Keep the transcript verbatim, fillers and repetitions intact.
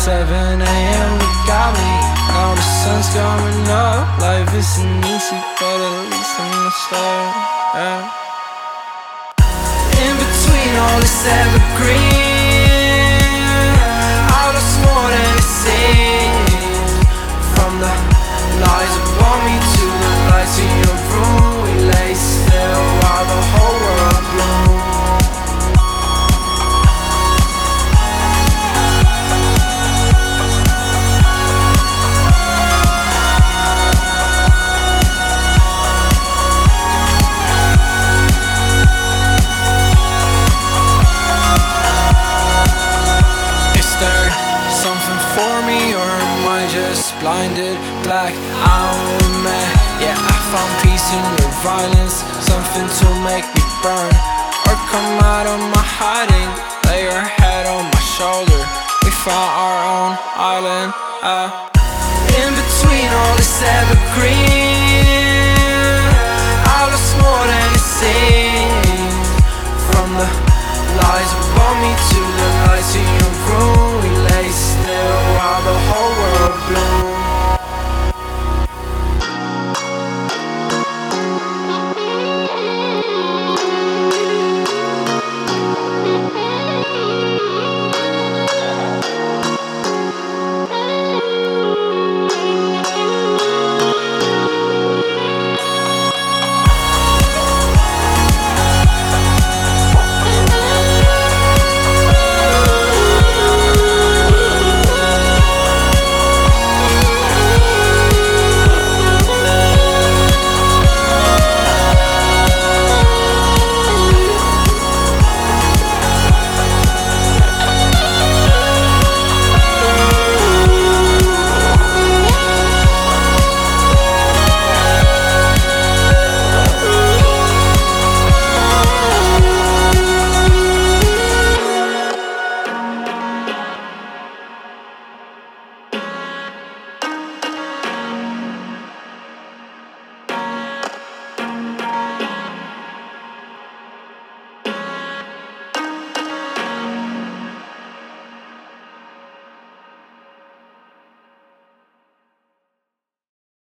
seven A M we got me. Now the sun's coming up. Life isn't easy, but at least I'm not start. Yeah. In between all this evergreen, I lost more than it seemed. From the lies upon me to the lights in your room, we lay still while the whole world bloomed. For me, or am I just blinded? Black out, man. Yeah, I found peace in your violence, something to make me burn or come out of my hiding. Lay your head on my shoulder. We found our own island. Uh, in between all this evergreen,